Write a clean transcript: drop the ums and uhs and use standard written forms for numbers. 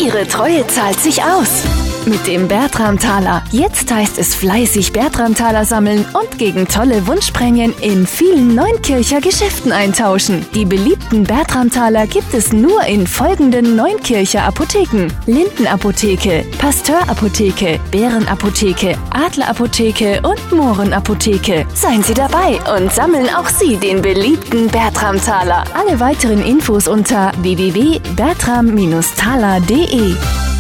Ihre Treue zahlt sich aus. Mit dem Bertram-Taler. Jetzt heißt es fleißig Bertram-Taler sammeln und gegen tolle Wunschprämien in vielen Neunkircher Geschäften eintauschen. Die beliebten Bertram-Taler gibt es nur in folgenden Neunkircher Apotheken: Lindenapotheke, Pasteurapotheke, Bärenapotheke, Adlerapotheke und Mohrenapotheke. Seien Sie dabei und sammeln auch Sie den beliebten Bertram-Taler. Alle weiteren Infos unter www.bertram-taler.de.